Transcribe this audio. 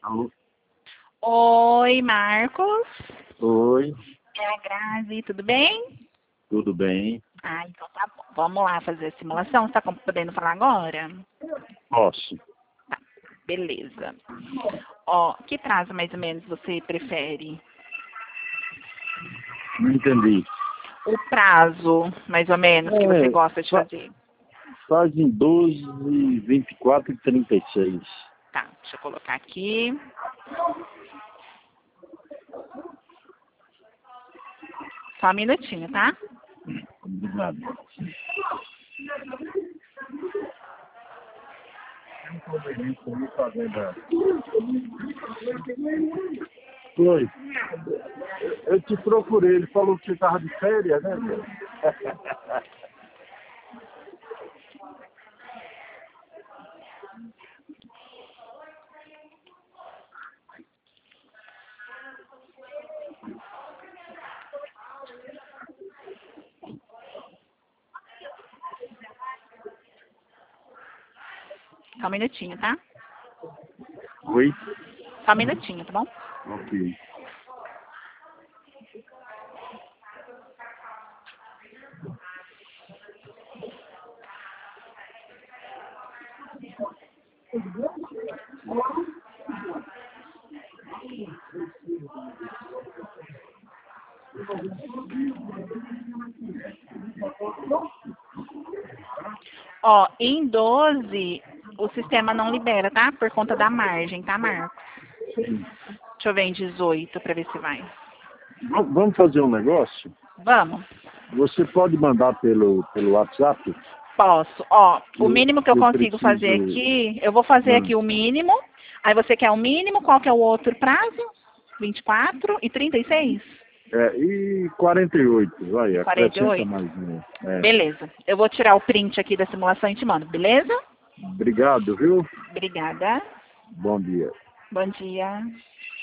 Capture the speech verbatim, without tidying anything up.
Alô? Oi, Marcos. Oi, É a Grazi, tudo bem? tudo bem? Ah, então tá bom. Vamos lá fazer a simulação. Você tá com- podendo falar agora? Posso. Tá, beleza. Ó, que prazo mais ou menos você prefere? Não entendi. O prazo, mais ou menos, que você É, gosta de fa- fazer? fazem doze, vinte e quatro e trinta e seis. Tá, deixa eu colocar aqui. Só um minutinho, tá? Obrigado. Oi, eu te procurei, ele falou que você estava de férias, né? Só um minutinho, tá? Oi? Só um minutinho, tá bom? Ok. Ó, em doze, o sistema não libera, tá? Por conta da margem, tá, Marcos? Deixa eu ver em dezoito pra ver se vai. V- Vamos fazer um negócio? Vamos? Você pode mandar pelo, pelo WhatsApp? Posso. Ó, o Eu, mínimo que eu eu consigo fazer preciso. aqui, eu vou fazer Ah, aqui o mínimo. Aí você quer o mínimo, qual que é o outro prazo? vinte e quatro e trinta e seis? é, e quarenta e oito, vai, quarenta e acrescenta oito? mais um. É. Beleza. Eu vou tirar o print aqui da simulação e te mando, beleza? Obrigado, viu? Obrigada. Bom dia. Bom dia.